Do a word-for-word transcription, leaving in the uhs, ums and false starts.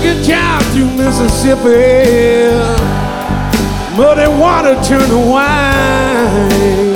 it down through Mississippi. Muddy water turn to wine.